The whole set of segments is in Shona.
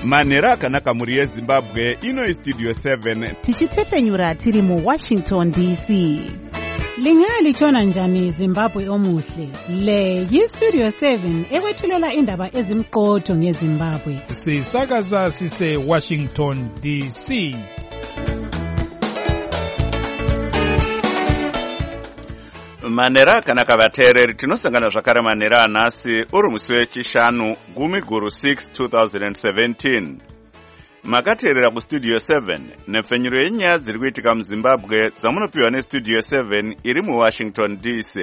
manhero akanaka mhuri yezimbabwe. Ino Studio 7 tichitepfenyura tiri muWashington DC. Lingalitshona njani Zimbabwe omuhle? Le yiStudio 7 ekwethulela indaba ezimqotho ngeZimbabwe. Sisakaza sise Washington DC. manhero akanaka vateereri, tinosangana zvakare manhero anhasi uri musi wechishanu 10/6/2017. makateerera kuStudio 7 nepfenyuro yenyaya dziri kuitika muZimbabwe dzamunopiwa neStudio 7 iri muWashington DC.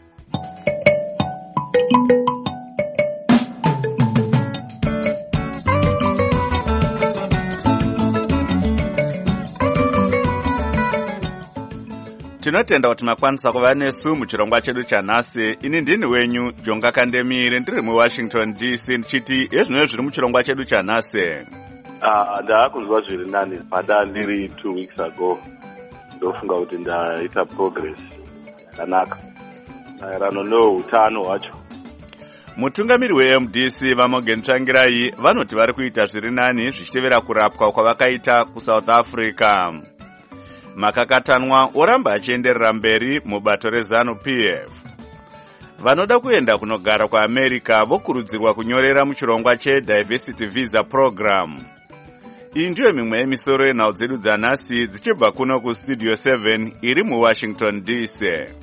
Tinotenda kuti makwanisa kuva nesu muchirongwa chedu chanhasi. Ini ndini wenyu Jonga Kandemire, ndiri muWashington DC, ndichiti ezvino zviri muchirongwa chedu chanhasi. Ndakunzwa zviri nani pada ndiri 2 weeks ago. Ndofunga kuti ndaita progress yakanaka maererano neutano hwacho. Mutungamiri weMDC vaMorgan Tsvangirai vanoti vari kuita zviri nani zvichitevera kurapwa kwavakaita kuSouth Africa. Makakatanwa oramba achienderera mberi mubato reZANU-PF. Vanoda kuenda kunogara kuAmerica vokurudzirwa kunyorera muchirongwa cheDiversity Visa Program. Iyi ndiyo mimwe yemisoro yenhau dzedu dzanhasi dzichibva kuno kuStudio 7 iri muWashington DC.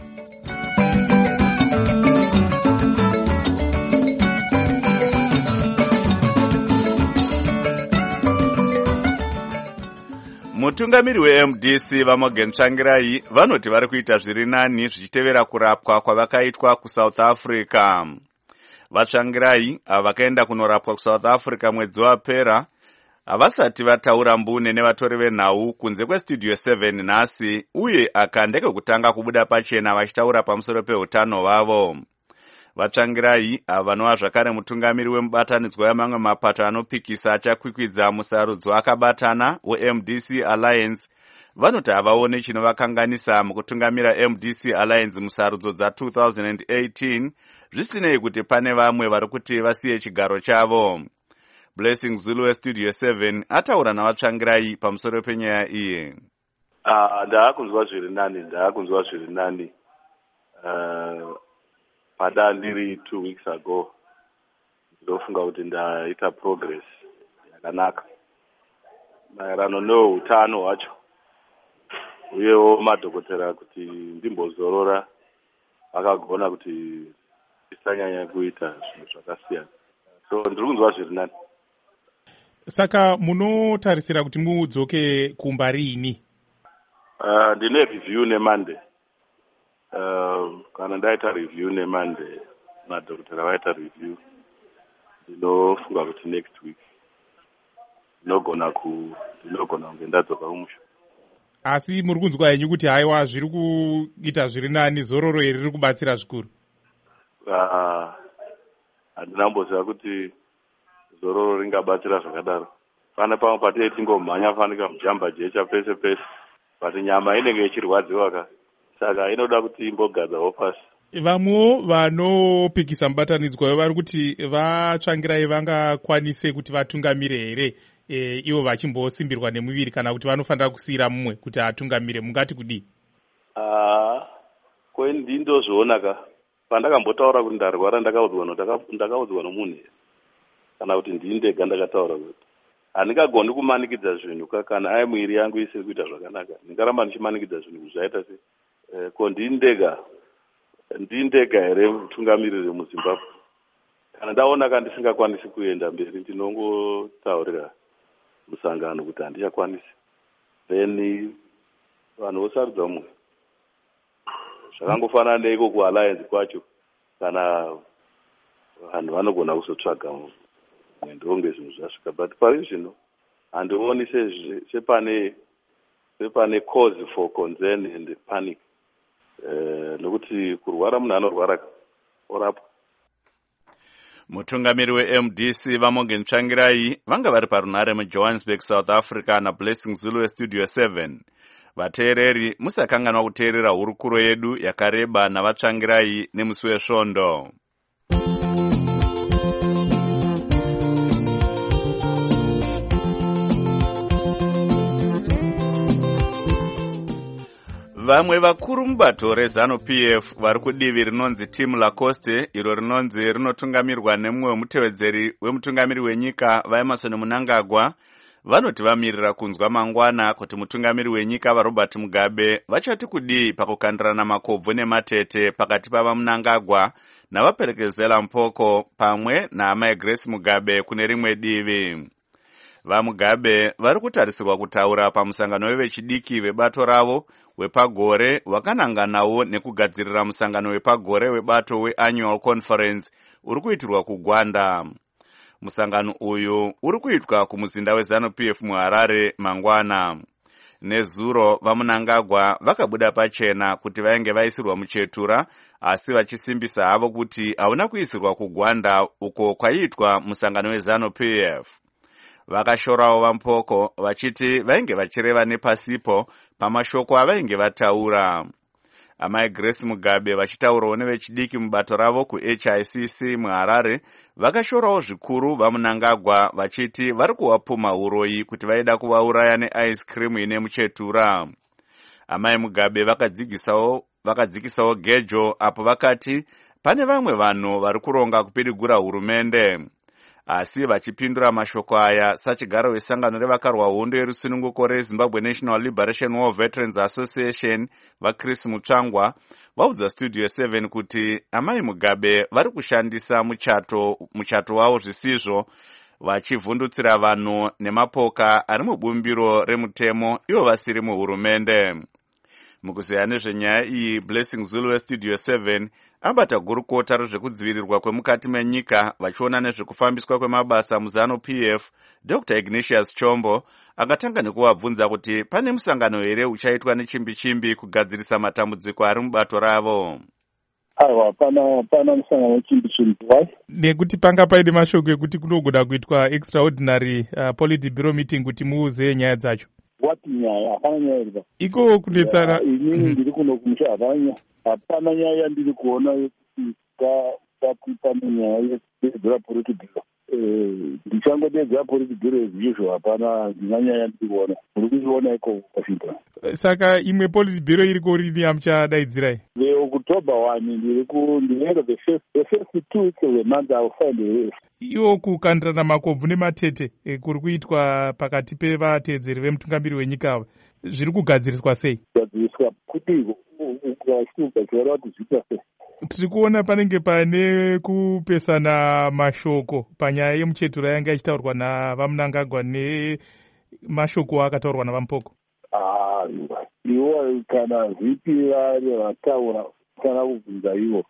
Mutungamiri weMDC vaMorgan Tsvangirai vanoti vari kuita zviri nani zvichitevera kurapwa kwavakaitwa kuSouth Africa. VaTsvangirai vakaenda kunorapwa kuSouth Africa mwedzi wapera havasati vataura mbune nevatori venhau kunze kweStudio 7 nhasi, uye aka ndekekutanga kubuda pachena vachitaura pamusoro peutano hwavo. VaTsvangirai vanova zvakare mutungamiri wemubatanidzwa wemamwe mapato anopikisa achakwikwidza musarudzo akabatana weMDC Alliance. Vanoti havaone chinovakanganisa mukutungamira MDC Alliance musarudzo dza2018, zvisinei kuti pane vamwe vari kuti vasiye chigaro chavo. Blessing Zulu weStudio 7 ataura navaTsvangirai pamusoro penyaya iyi. Ndakunzwa zviri nani pada ndiri 2 weeks ago. Ndofunga kuti ndaita progress yakanaka maererano neutano hwacho, uyewo madhokotera kuti ndimbozorora vakagona kuti tisanyanya kuita zvinhu zvakasiyana. So ndiri kunzwa zviri nani. Saka munotarisira kuti mudzoke kumba riini? Ndine review neMonday. Kana ndaita review neMonday, madhokotera vaita review, ndinofunga kuti next week ndinogona kunge ndadzoka kumusha. Asi muri kunzwa henyu kuti haiwa zviri kuita zviri nani, zororo iri riri kubatsira zvikuru? Handina kumboziva kuti zororo ringabatsira zvakadaro. Pane pamwe patei tingomhanya fanika mujamba jecha pese pese, but nyama inenge ichirwadziwa ka. Saka inoda kuti imbogadzawo pasi. Vamwewo vanopikisa mubatanidzwa vari kuti vaTsvangirai vangakwanise kuti vatungamire here, ivo vachimbosimbirwa nemuviri, kana kuti vanofanira kusiyira mumwe kuti atungamire? Mungati kudii? Ndindozviona ka. Pandakambotaura kuti ndarwara ndakaudzwa nomunhu, kana kuti ndindega ndakataura kuti handingagoni kumanikidza zvinhu kana ai mwiri yangu isiri kuita zvakanaka. Ndingaramba ndichimanikidza zvinhu zvaita se ko ndindega here mutungamiriri muZimbabwe. Kana ndaona ka ndisingakwanisi kuenda mberi, ndinongotaurira musangano kuti handichakwanisi, then vanhu vosarudza mumwe. Zvakangofanana neiko kualliance kwacho, kana vanhu vanogona kuzotsvaga mwendo ngezvinhu zvasvika, but pari zvino handioni sepane cause for concern and panic. Nokuti kurwara munhu anorwara orapwa. Mutungamiri weMDC vaMorgan Tsvangirai vanga vari parunhare muJohannesburg, South Africa naBlessing Zulu weStudio 7. Vateereri musakanganwa kuteerera hurukuro yedu yakareba navaTsvangirai nemusi wesvondo. Vamwe vakuru mubato reZANU-PF vari kudivi rinonzi Team Lacoste, iro rinonzi rinotungamirwa nemumwe mutevedzeri wemutungamiri wenyika vaEmerson Mnangagwa, vanoti vamirira kunzwa mangwana kuti mutungamiri wenyika vaRobert Mugabe vachati kudii pakukandirana makobvu nematete pakati pavaMnangagwa navaperekezela Mpoko pamwe naamai Grace Mugabe kune rimwe divi. VaMugabe vari kutarisirwa kutaura pamusangano wevechidiki vebato ravo wepagore wakananganawo nekugadzirira musangano wepagore webato weAnnual Conference uri kuitirwa kuGwanda. Musangano uyu uri kuitwa kumuzinda weZANU-PF muHarare mangwana. Nezuro vaMnangagwa vakabuda pachena kuti vainge vaisirwa muchetura, asi vachisimbisa havo kuti hauna kuisirwa kuGwanda uko kwaiitwa musangano weZANU-PF. Vakashorawo vaMpoko vachiti vainge vachireva nepasipo pamashoko avainge vataura. Amai Grace Mugabe vachitaurawo nevechidiki mubato ravo kuHICC muHarare vakashorawo zvikuru vaMnangagwa vachiti vari kuvapuma uroyi kuti vaida kuvauraya neice cream ine muchetura. Amai Mugabe vakadzikisawo gejo apo vakati pane vamwe vanhu vari kuronga kupidigura hurumende. Asi vachipindura mashoko aya sachigaro wesangano revakarwa hondo yerusununguko reZimbabwe National Liberation War Veterans Association vaChris Mutsvangwa vaudza Studio 7 kuti amai Mugabe vari kushandisa muchato wavo zvisizvo, vachivhundutsira vanhu nemapoka ari mubumbiro remutemo ivo vasiri muhurumende. Mukuzeya nezvenyaya iyi, Blessing Zulu weStudio 7 abata gurukota rezvekudzivirirwa kwemukati menyika vachiona nezvekufambiswa kwemabasa muZANU-PF, Dr. Ignatius Chombo akatanga nekuvabvunza kuti pane musangano here uchaitwa nechimbi-chimbi kugadzirisa matambudziko ari mubato ravo. Aiwa, pana musangano wechimbi-chimbi. Why? Nekuti panga paine mashoko ekuti kunogona kuitwa extraordinary politburo meeting kuti muuze nyaya dzacho. Wati nyaya? Hapana nyaya iripa. Iko kudetsera. Inini ndiri kuno kumusha hapana nyaya yandiri kuona yekuti takuita nenyaya yekudedzera politburo. Ndichangodedzera politburo as usual, hapana nyaya yandiri kuona. Muri kuiona iko Washington. Saka imwe politburo iriko rini yamuchadaidzirai? The October 1 ndiri the first 2 weeks of the month I will find a way. Iwo kukandirana makobvu nematete kuri kuitwa pakati pevateedzeri vemutungamiri wenyika ava zviri kugadziriswa sei? Kugadziriswa kuti ukachivara kuti zviita sei? Tiri kuona panenge pane kupesana mashoko panyaya yemuchetura yanga ichitaurwa navaMnangagwa nemashoko akataurwa navaMpoko. Iwo kana zvipi vari vataura kana kubvunza ivo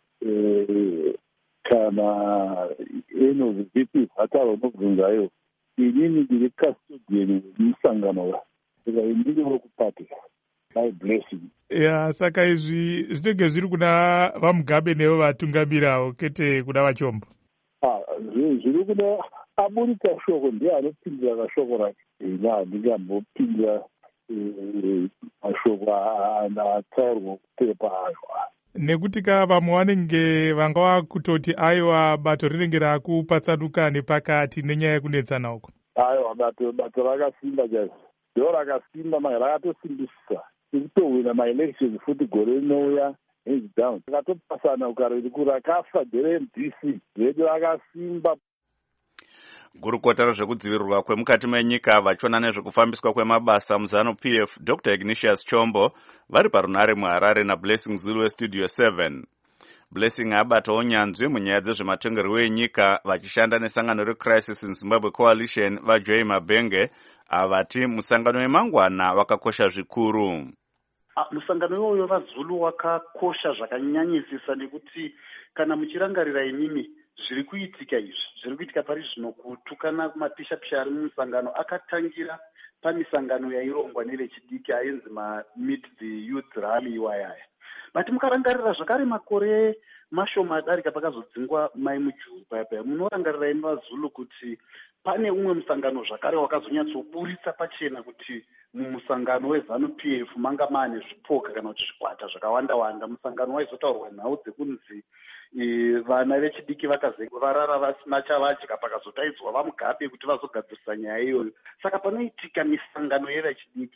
kana eno zvipi vataura unobvunza ivo. Inini ndiri custodian wemusangano saka ndiri wekupati my blessing. Saka izvi zvinenge zviri kuna vaMugabe nevo vatungamiravo kwete kuna vaChombo. Zviri kuna aburika shoko ndiye anopindira kashoko rake. Handingambopindira mashoko ataurwa kupepa ayo. Nekuti vamwe vanenge vanga kutoti aiwa bato rinenge rakupatsanuka nepakati nenyaya yekunetsana uko. Aiwa, bato rakasimba chaizvo. Ndo rakasimba rakatosimbisisa. Tirikutohwina maelections futi gore rinouya hands down. Rakatopasana ukariri rakafa MDC redu rakasimba. Gurukota rezvekudzivirirwa kwemukati menyika vachiona nezvekufambiswa kwemabasa muZANU-PF, Dr. Ignatius Chombo vari parunare muHarare naBlessing Zulu weStudio 7. Blessing abatawo nyanzvi munyaya dzezvematongerwo enyika vachishanda nesangano reCrisis in Zimbabwe Coalition vaJoy Mabenge avati musangano wemangwana wakakosha zvikuru. Musangano iwoyo vaZulu wakakosha zvakanyanyisisa nekuti kana muchirangarira imimi zviri kuitika izvi zviri kuitika pari zvino kutukana mapisha-pisha ari mumusangano akatangira pamisangano yairongwa nevechidiki ainzi Meet the Youth Rally iwayaya. Bati mukarangarira zvakare makore mashoma adarika pakazodzingwa mai mujuru paya munorangarira imi vaZulu kuti pane umwe musangano zvakare wakazonyatsoburitsa pachena kuti mumusangano weZANU-PF manga maane zvipoka kana kuti zvikwata zvakawanda-wanda. Musangano waizotaurwa nhau dzekunzi vana vechidiki varara vasina chavadya pakazotaidzwa vaMugabe kuti vazogadzirisa nyaya iyoyo. Saka panoitika misangano yevechidiki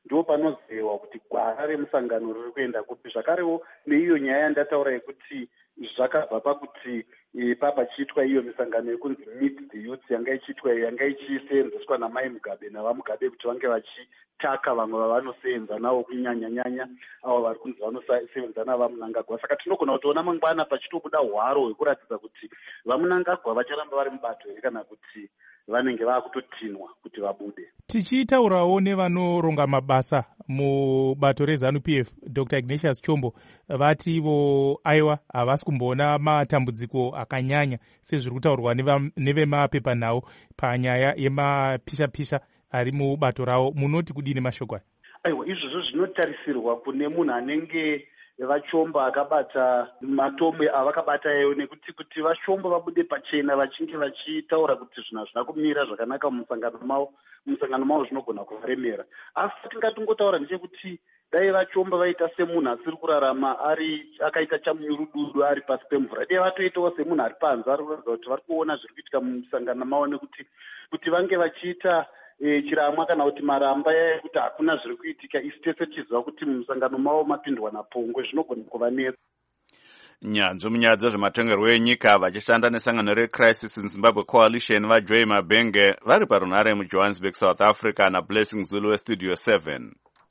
ndo panozewa kuti gwara remusangano riri kuenda kupi. Zvakarewo neiyo nyaya yandataura yekuti zvakabva pakuti pachiitwa iyo misangano yekunzi Meet the Youth yanga ichiitwa yanga ichiseenzeswa naMai Mugabe navamugabe kuti vange vachitaka vamwe vavanoseenza navo kunyanya-nyanya avo vari kunzi vanosevenza navamunangagwa. Saka tinogona kutoona mangwana pachitobuda hwaro hwekuratidza kuti vamunangagwa vacharamba vari mubato here kana kuti vanenge vaakutotinwa kuti vabude. Tichitaurawo nevanoronga mabasa mubato reZANU-PF, Dr. Ignatius Chombo vati ivo aiwa havasi kumboona matambudziko akanyanya sezviri kutaurwa nevemapepanhau panyaya yemapisha-pisha ari mubato ravo. Munoti kudini mashoko aya? Aiwa, izvozvo zvinotarisirwa kune munhu anenge vachomba akabata matomwe avakabata iwo, nekuti kuti vachomba vabude pachena vachinge vachitaura kuti zvinhu hazvina kumira zvakanaka mumusangano mavo zvinogona kuvaremera. Asi tingatongotaura ndechekuti dai vachomba vaita semunhu asiri kurarama akaita chamunyurududu ari pasi pemvura, dai vatoitawo semunhu ari panze ari kuratidza kuti vari kuona zviri kuitika mumusangano mavo, nekuti kuti vange vachiita chiramwa kana kuti maramba yekuti hakuna zviri kuitika, isi tese tichiziva kuti mumusangano mavo mapindwa napongwe, zvinogona kuvanetsa. Nyanzvi munyaya dzezvematongerwo enyika vachishanda nesangano reCrisis in Zimbabwe Coalition vaJoy Mabenge vari parunhare muJohannesburg, South Africa naBlessing Zulu weStudio 7.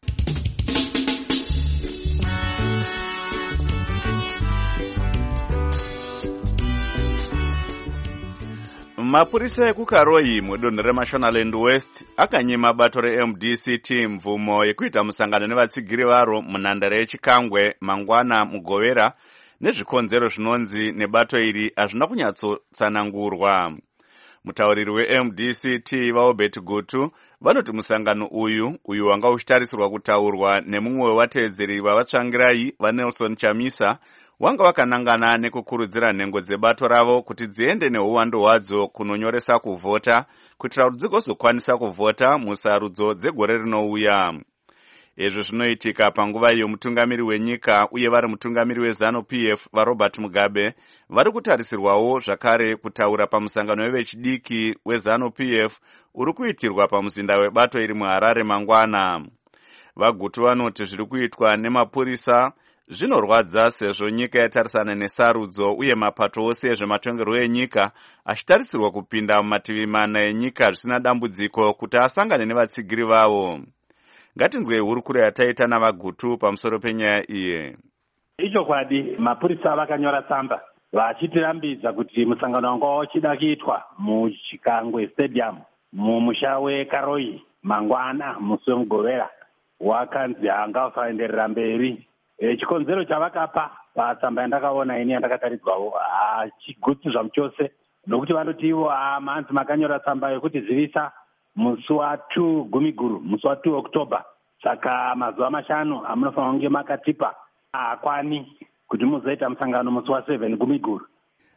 Mapurisa ekuKaroi mudunhu reMashonaland West akanyima bato reMDCT mvumo yekuita musangano nevatsigiri varo munhandare yeChikangwe mangwana muGovera nezvikonzero zvinonzi nebato iri hazvina kunyatsotsanangurwa. Mutauriri weMDCT vaObert Gutu vanoti musangano uyu wanga uchitarisirwa kutaurwa nemumwe wevatevedzeri vavatsvangirai vaNelson Chamisa wanga wakanangana nekukurudzira nhengo dzebato ravo kuti dziende neuwandu hwadzo kunonyoresa kuvhota kuitira kuti dzigozokwanisa kuvhota musarudzo dzegore rinouya. Izvi zvinoitika panguva iyo mutungamiri wenyika uye vari mutungamiri weZANU-PF vaRobert Mugabe vari kutarisirwawo zvakare kutaura pamusangano wevechidiki weZANU-PF uri kuitirwa pamuzinda webato iri muHarare mangwana. Vagutu vanoti zviri kuitwa nemapurisa zvinorwadza sezvo nyika yatarisana nesarudzo uye mapato ose ezvematongerwo enyika achitarisirwa kupinda mumativi mana enyika zvisina dambudziko kuti asangane nevatsigiri vavo. Ngatinzwei hurukuro yataita navagutu pamusoro penyaya iyi. Ichokwadi mapurisa vakanyora tsamba vachitirambidza kuti musangano wanga uchida kuitwa muChikangwe Stadium mumusha weKaroi mangwana musi wemuGovera wakanzi hanga usaenderera mberi. Chikonzero chavakapa patsamba yandakaona ini yandakataridzwawo hachigutsi zvamuchose, nokuti vanoti ivo manzi makanyora tsamba yekuti zivisa musi wa2 Gumiguru, musi wa2 Oktoba. Saka mazuva 5 amunofanira kunge makatipa hakwani kuti muzoita musangano musi wa7 Gumiguru.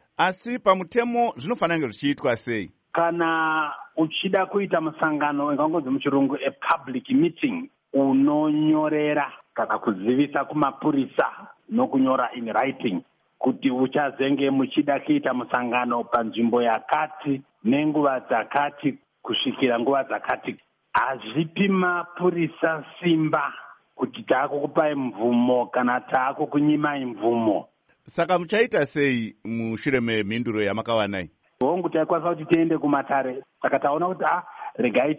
Asi pamutemo zvinofanira kunge zvichiitwa sei? Kana uchida kuita musangano ingangonzi muchirungu public meeting, unonyorera kana kuzivisa kumapurisa nokunyora in writing kuti uchazenge muchida kuita musangano panzvimbo yakati nenguva dzakati kusvikira nguva dzakati. Hazvipi mapurisa simba kuti taakukupai mvumo kana taakukunyimai mvumo. Saka muchaita sei mushure memhinduro yamakawanai? Hongu taikwanisa kuti tiende kumatare, saka taona kuti regai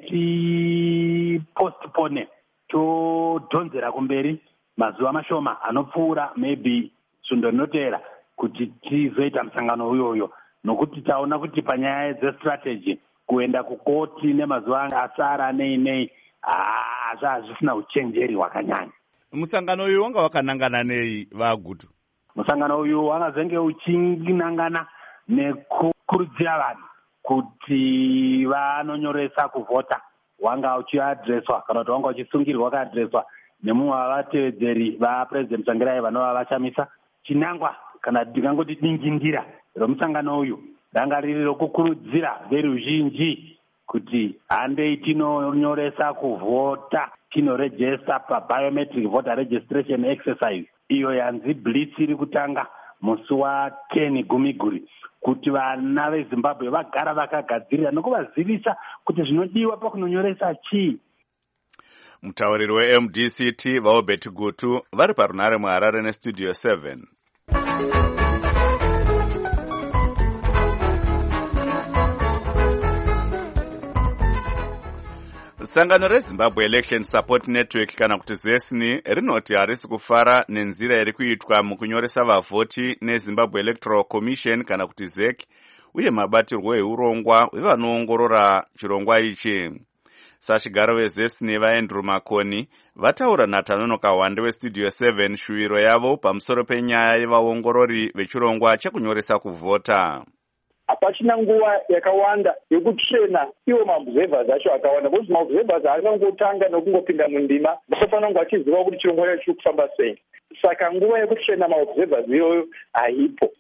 tipostpone todhonzera kumberi mazuva mashoma anopfuura, maybe svundo rinoteera kuti tizoita musangano uyoyo, nokuti taona kuti panyaya dzestrategy kuenda kukoti nemazuva asara nei hazvisina uchenjeri hwakanyanya. Musangano uyu wanga wakanangana nei vagutu? Musangano uyu wangazenge uchinangana nekukurudzira vanhu kuti vanonyoresa kuvhota. Wanga uchiadreswa kana kuti wanga uchisungirwa wakaadreswa nemumwe wavatevedzeri vaPresident Tsvangirai vanova vachamisa. Chinangwa kana ndingangoti dingindira romusangano uyu ranga riri rokukurudzira veruzhinji kuti handei tinonyoresa kuvhota, tinorejesta pabiometric voter registration exercise iyo yanzi blitz iri kutanga musi wa10 Gumiguru, kuti vana veZimbabwe vagara vakagadzirira nokuvazivisa kuti zvinodiwa pakunonyoresa chii. Mutauriri weMDCT vaObert Gutu vari parunare muHarare neStudio 7. Sangano reZimbabwe Election Support Network kana kuti ZESNI rinoti harisi kufara nenzira iri kuitwa mukunyoresa vavhoti neZimbabwe Electoral Commission kana kuti ZEC uye mabatirwo eurongwa wevanoongorora chirongwa ichi. Sachigaro veZESNI vaAndrew Makoni vataura naTanono Kawande weStudio 7 shuwiro yavo pamusoro penyaya yevaongorori vechirongwa chekunyoresa kuvhota. Hapachina nguva yakawanda yekutrena iwo maobservers acho akawanda because maobservers haangangotanga nokungopinda mundima vafanira kunge vachiziva kuti chirongwa chacho chiri kufamba sei. Saka nguva yekutrena maobservers iyoyo haipo.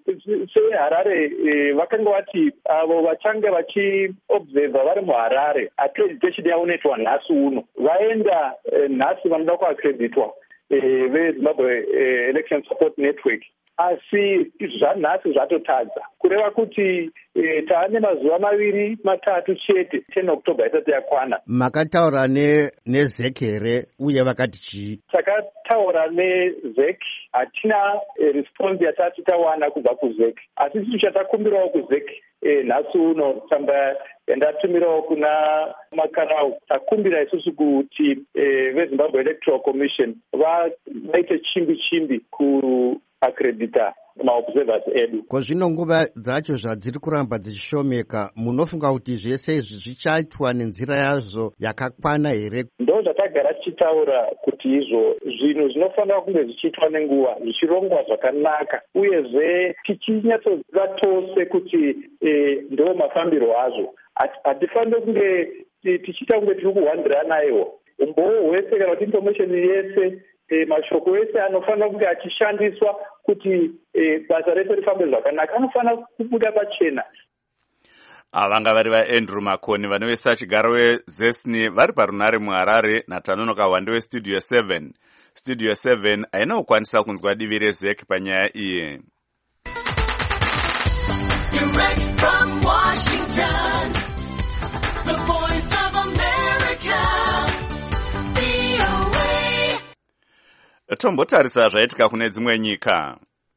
SeHarare vakanga vati avo vachange vachiobserva vari muHarare accreditation yavo inoitwa nhasi uno vaenda nhasi vanoda kuaccreditwa veZimbabwe Election Support Network. Asi zvanhasi zvatotadza kureva kuti taane mazuva maviri matatu chete 10 October isati yakwana. Makataura neZEC here uye vakati chii? Takataura neZEC hatina response yatati tawana kubva kuZEC, asi chitu chatakumbirawo kuZEC nhasi uno tsamba yandatumirawo kuna Makarau takumbira isusu kuti veZimbabwe Electoral Commission vaite chimbi kuaccredita maobservers edu. Kozvino nguva dzacho zvadziri kuramba dzichishomeka, munofunga kuti zvese izvi zvichaitwa nenzira yazvo yakakwana here? Ndo zvatagara tichitaura kuti izvo zvinhu zvinofanira kunge zvichiitwa nenguva, zvichirongwa zvakanaka, uyezve tichinyatsoziva tose kuti ndo mafambiro azvo. Hatifaniri kunge tichiita kunge tiri kuhwandirana iwo. Umboo hwese kana kuti information yese mashoko ese anofanira kunge achishandiswa kuti basa rese rifambe zvakanaka, anofanira kubuda pachena. Vanga vari vaAndrew Makoni vanove sachigaro weZESNI vari parunare muHarare naTanono Kawande weStudio 7. Studio 7 haina kukwanisa kunzwa divi reZEC panyaya iyi. Direct from Washington, the voice of America, VOA. Tombotarisa zvaitika kune dzimwe nyika.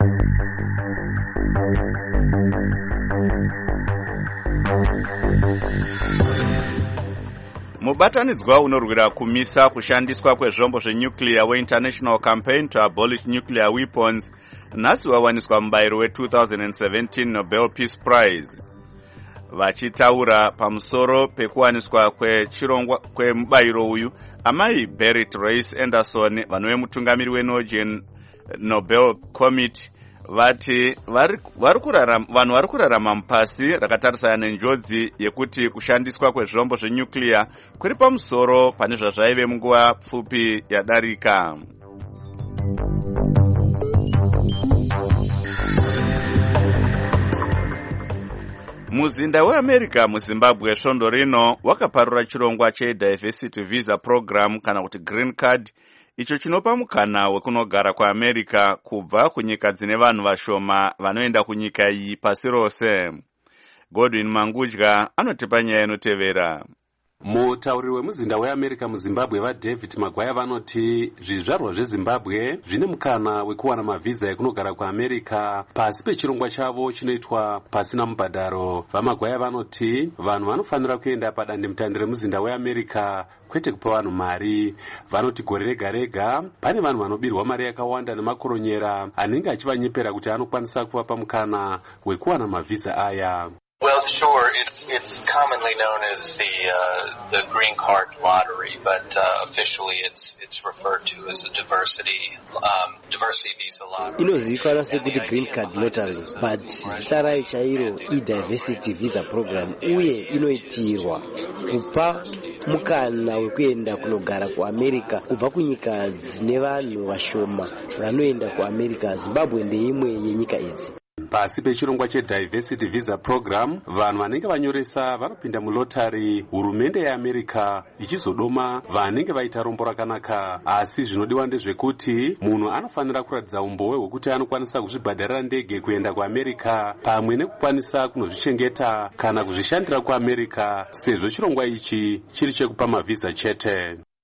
Mubatanidzwa unorwira kumisa kushandiswa kwezvombo zvenuclear weInternational Campaign to Abolish Nuclear Weapons nhasi wawaniswa mubayiro we-2017 Nobel Peace Prize. Vachitaura pamusoro pekuwaniswa kwemubayiro uyu, amai Berit Reiss Anderson vanove mutungamiri weNorwegian Nobel Committee vati vanhu vari kurarama mupasi rakatarisana nenjodzi yekuti kushandiswa kwezvombo zvenuclear kuri pamusoro pane zvazvaive munguva pfupi yadarika. Muzinda weAmerica muZimbabwe svondo rino wakaparura chirongwa cheDiversity Visa Program kana kuti Green Card, icho chinopa mukana wekunogara kwaAmerica kubva kunyika dzine vanhu vashoma vanoenda kunyika iyi pasi rose. Godwin Mangudya anotipa nyaya inotevera. Mutauriri wemuzinda weAmerica muZimbabwe vaDavid Magwaya vanoti zvizvarwa zveZimbabwe zvine mukana wekuwana mavhiza ekunogara kuAmerica pasi pechirongwa chavo chinoitwa pasina mubhadharo. VaMagwaya vanoti vanhu vanofanira kuenda padandemutande remuzinda weAmerica kwete kupa vanhu mari. Vanoti gore rega rega pane vanhu vanobirwa mari yakawanda nemakoronyera anenge achivanyepera kuti anokwanisa kuvapa mukana wekuwana mavhiza aya. Well, sure. It's commonly known as the green card lottery, but officially it's referred to as a diversity visa lottery. Inozivikanwa sekuti green card lottery, but zita rayo chairo iDiversity Visa Program, uye inoitirwa kupa mukana wekuenda kunogara kuAmerica kubva kunyika dzine vanhu vashoma vanoenda kuAmerica. Zimbabwe ndeimwe yenyika idzi. Pasi pechirongwa cheDiversity Visa Program, vanhu vanenge vanyoresa vanopinda mulotari, hurumende yeAmerica ichizodoma vanenge vaita rombo rakanaka. Asi zvinodiwa ndezvekuti munhu anofanira kuratidza umboo hwekuti anokwanisa kuzvibhadharira ndege kuenda kuAmerica pamwe nekukwanisa kunozvichengeta kana kuzvishandira kuAmerica, sezvo chirongwa ichi chiri chekupa mavhiza chete.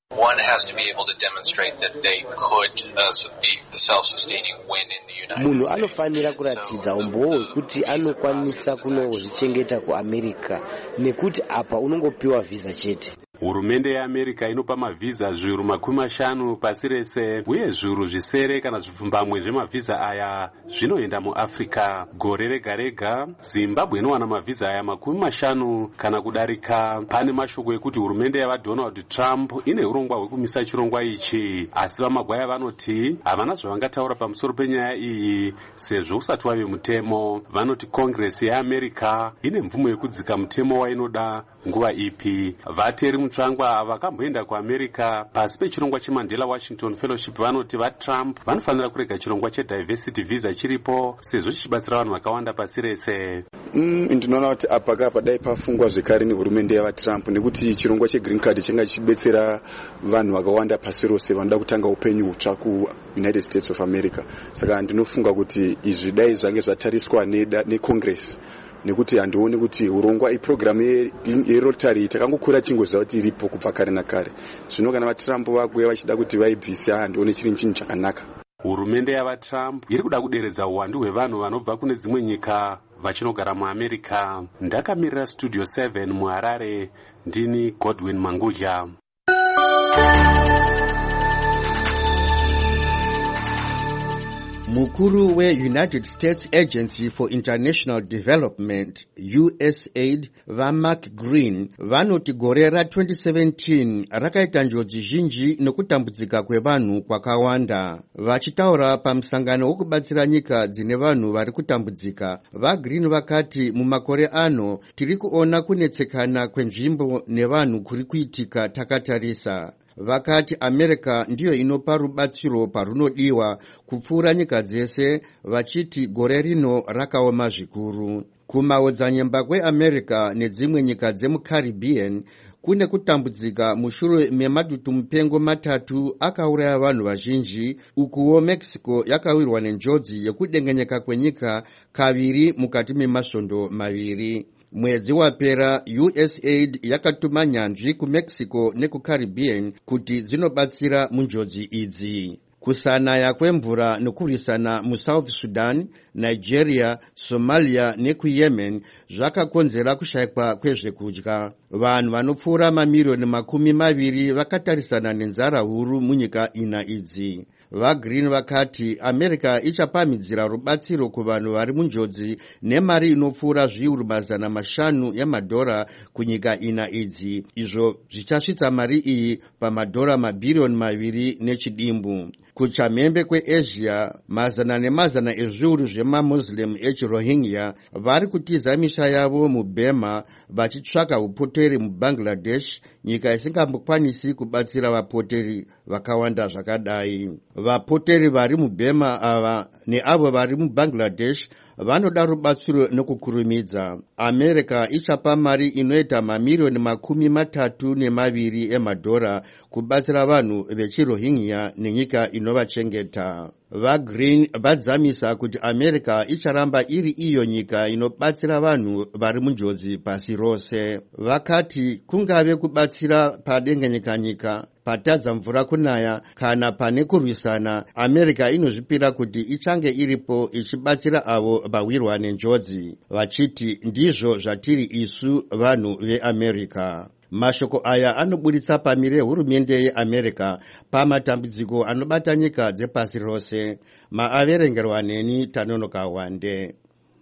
One has to be able to demonstrate that they could be self-sustaining when in the United States. Munhu anofanira kuratidza umboo kuti anokwanisa kunozvichengeta kuAmerica nekuti apa unongopiwa visa chete. Hurumende yeAmerica inopa mavhiza zviuru 50 pasi rese uye zviuru zvisere kana zvipfumbamwe zvemavhiza aya zvinoenda muAfrica. Gore rega rega Zimbabwe inowana mavhiza aya 50 kana kudarika. Pane mashoko ekuti hurumende yavaDonald Trump ine urongwa hwekumisa chirongwa ichi, asi vaMagwaya vanoti havana zvavangataura pamusoro penyaya iyi sezvo usati wave mutemo. Vanoti Congress yeAmerica ine mvumo yekudzika mutemo wainoda nguva ipi. Vateri mutsvangwa vakamboenda kuAmerica pasi pechirongwa cheMandela Washington Fellowship vanoti vaTrump vanofanira kurega chirongwa chediversity visa chiripo sezvo chichibatsira vanhu vakawanda pasi rese. Ndinoona kuti apa padai pafungwa zvekare nehurumende yavaTrump nekuti chirongwa chegreen card chinga chichibetsera vanhu vakawanda pasi rose vanoda kutanga upenyu hutsva kuUnited States of America. Saka ndinofunga kuti izvi dai zvange zvatariswa neCongress nekuti handioni kuti urongwa iprogramu yerotary takangokura tingoziva kuti iripo kubva kare nakare. Zvino kana vaTrump vakuya vachida kuti vaibvisa handioni chiri chinhu chakanaka. Hurumende yavaTrump iri kuda kuderedza uwandu hwevanhu vanobva kune dzimwe nyika vachinogara muAmerica. Ndakamirira Studio 7 muHarare, ndini Godwin Mangudya. Mukuru we-United States Agency for International Development, USAID, vaMark Green, vanoti gore ra2017 rakaita njodzi zhinji nekutambudzika kwevanhu kwakawanda. Vachitaura pamusangano wokubatsira nyika dzine vanhu vari kutambudzika, vaGreen vakati mumakore ano tiri kuona kunetsekana kwenzvimbo nevanhu kuri kuitika takatarisa. Vakati America ndiyo inopa rubatsiro parunodiwa kupfuura nyika dzese, vachiti gore rino rakaoma zvikuru. Kumaodzanyemba kweAmerica nedzimwe nyika dzemuCaribbean kune kutambudzika mushure memadutu mupengo 3 akauraya vanhu vazhinji, ukuwo Mexico yakawirwa nenjodzi yekudengenyeka kwenyika kaviri mukati memasvondo 2. Mwedzi wapera USAID yakatuma nyanzvi kuMexico nekuCaribbean kuti dzinobatsira munjodzi idzi. Kusanaya kwemvura nokurwisana muSouth Sudan, Nigeria, Somalia nekuYemen zvakakonzera kushayikwa kwezvekudya. Vanhu vanopfuura mamirioni 20 vakatarisana nenzara huru munyika ina idzi. VaGreen vakati America ichapamhidzira rubatsiro kuvanhu vari munjodzi nemari inopfuura zviuru 500 yemadhora kunyika ina idzi, izvo zvichasvitsa mari iyi pamadhora mabhirioni 2 nechidimbu. Kuchamhembe kweAsia, mazana nemazana ezviuru zvemaMuslim echiRohingya vari kutiza misha yavo muBurma vachitsvaka upoteri muBangladesh, nyika isingambokwanisi kubatsira vapoteri vakawanda zvakadai. Vapoteri vari muBurma ava neavo vari muBangladesh vanoda rubatsiro nokukurumidza. America ichapa mari inoita mamirioni 32 emadhora kubatsira vanhu vechiRohingya nenyika inovachengeta. VaGreen vadzamisa kuti America icharamba iri iyo nyika inobatsira vanhu vari munjodzi pasi rose. Vakati kungave kubatsira padengenyeka, patadza mvura kunaya kana pane kurwisana, America inozvipira kuti ichange iripo ichibatsira avo vawirwa nenjodzi, vachiti ndizvo zvatiri isu vanhu veAmerica. Mashoko aya anoburitsa pamire hurumende yeAmerica pamatambudziko anobata nyika dzepasi rose. Maaverengerwa neni Tanonoka Wande.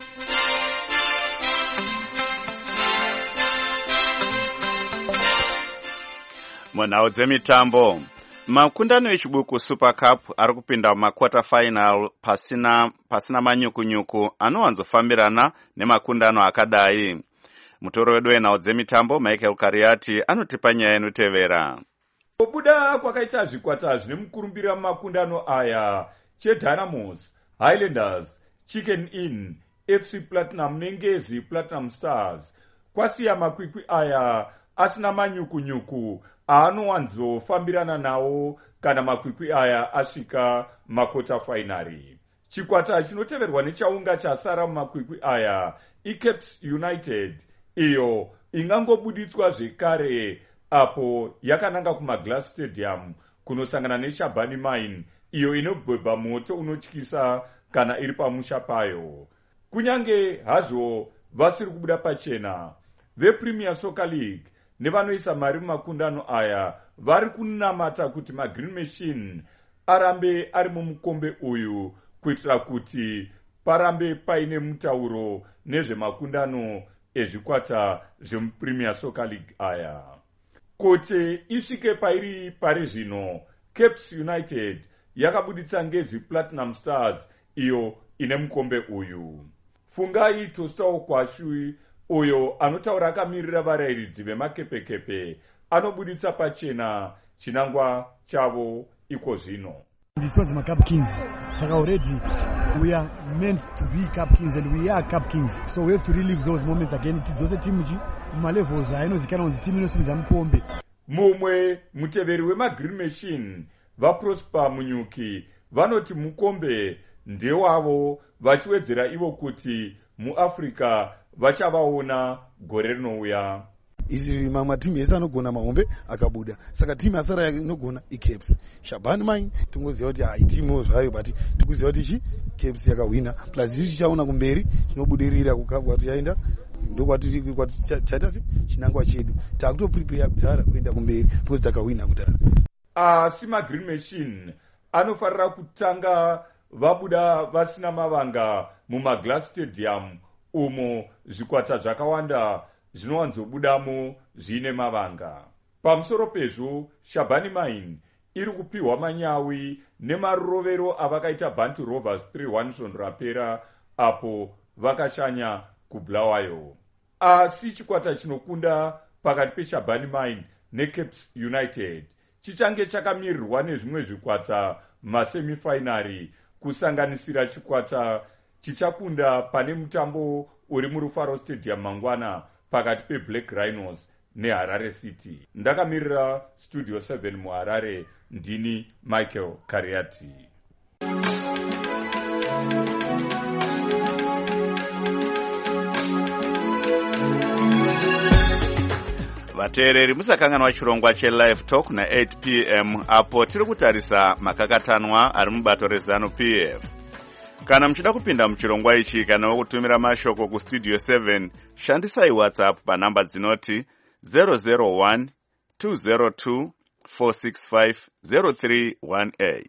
Munhau dzemitambo, makundano echibuku Super Cup ari kupinda mumakwata final pasina manyukunyuku anowanzofambirana nemakundano akadai. Mutoro wedu wenhau dzemitambo Michael Kariati anotipa nyaya inotevera. Kubuda kwakaita zvikwata zvine mukurumbira mumakundano aya cheDynamos, Highlanders, Chicken Inn, FC Platinum nengezi Platinum Stars kwasiya makwikwi aya asina manyukunyuku anowanzofambirana nawo kana makwikwi aya asvika makota finari. Chikwata chinoteverwa nechaunga chasara mumakwikwi aya iCapes United, iyo ingangobuditswa zvekare apo yakananga kumaglass stadium kunosangana neshabani mine iyo inobhebha moto unotyisa kana iri pamusha payo. Kunyange hazvo vasiri kubuda pachena, vePremier Soccer League nevanoisa mari mumakundano aya vari kunamata kuti magreen machine arambe ari mumukombe uyu kuitira kuti parambe paine mutauro nezvemakundano ezvikwata zvemuPremier Soccer League aya. Kuti isvike pairi pari zvino, Cape United yakabuditsa ngezi Platinum Stars iyo ine mukombe uyu. Fungai Tostao Kwashui uyo anotaura akamirira varairidzi vemakepekepe anobuditsa pachena chinangwa chavo iko zvino. This was my Cup Kings. So already we are meant to be Cup Kings and we are Cup Kings. So we have to relive those moments again. Those teams malevels ainozikana kuti team inosimudza mukombe. Mumwe muteveri wemagreen machine vaProsper Munyuki vanoti mukombe ndewavo vachiwedzera ivo kuti muAfrica vachavaona gore rinouya. Isi mamwe timu yese anogona mahombe akabuda. Saka timu asara inogona iCaps. Shabani Mine tungoziva kuti haitimu zvayo but tikuziva kuti Caps yakawina. Plus ichi chaona kumberi chinobudirira kwati yaenda ndokwati chaita chinangwa chedu. Takutoprepare kudhara kuenda kumberi because takawina kudhara. Asi magreen machine anofarira kutanga vabuda vasina mavanga mumaglass stadium umo zvikwata zvakawanda zvinowanzobudamo zvine mavanga. Pamusoro pezvo, Shabani Mine iri kupiwa manyawi nemarovero avakaita Bantu Rovers 3-1 svondo rapera apo vakashanya kuBulawayo. Asi chikwata chinokunda pakati peShabani Mine neCape United chichange chakamirirwa nezvimwe zvikwata masemifinari kusanganisira chikwata chichakunda pane mutambo uri muRufaro Stadium mangwana pakati peBlack Rhinos neHarare City. Ndakamirira Studio 7 muHarare, ndini Michael Kariati. Vateereri musakanganwa chirongwa cheLive Talk na 8 p.m. apo tiri kutarisa makakatanwa ari mubato reZanu PF. Kana muchida kupinda muchirongwa ichi kana kutumira mashoko kuStudio 7, shandisai WhatsApp panamba dzinoti 001 202 465 0318.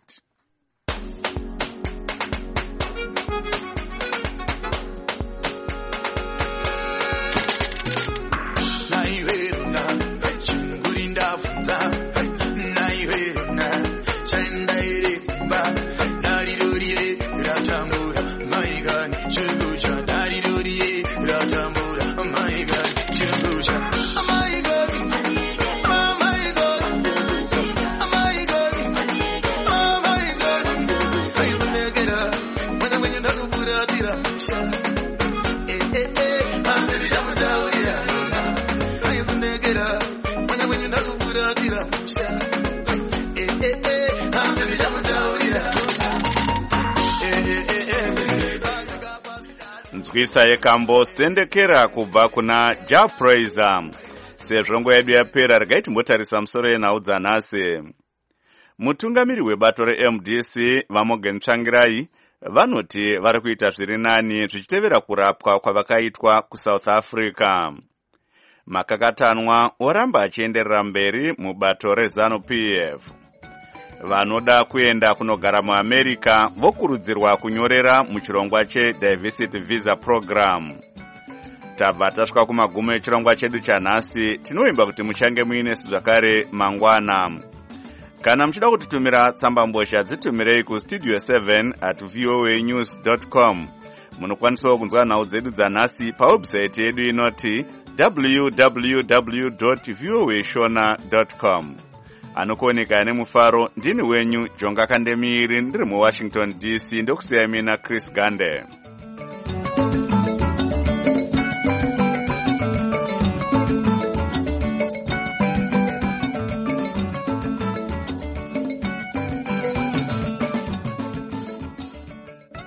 Nzwisa yekambo sendekera kubva kuna Japraiser. Sezvongo yedu yapera regaiti mbotarisa musoro yenhau dzanhasi. Mutungamiri webato reMDC vaMorgan Tsvangirai vanoti vari kuita zviri nani zvichitevera kurapwa kwavakaitwa kuSouth Africa. Makakatanwa oramba achienderera mberi mubato reZanu PF. Vanoda kuenda kunogara muAmerica vokurudzirwa kunyorera muchirongwa cheDiversity Visa Program. Tabva tasvika kumagumo echirongwa chedu chanhasi. Tinoimba kuti muchange muinesu zvakare mangwana. Kana muchida kutitumira tsambambozha dzitumirei kustudio7@voanews.com. Munokwanisawo kunzwa nhau dzedu dzanhasi pawebsite yedu inoti www.voashona.com. Anokuoneka nemufaro ndini wenyu Jonga Kandemiri ndiri muWashington DC ndokusiyamina Chris Gande.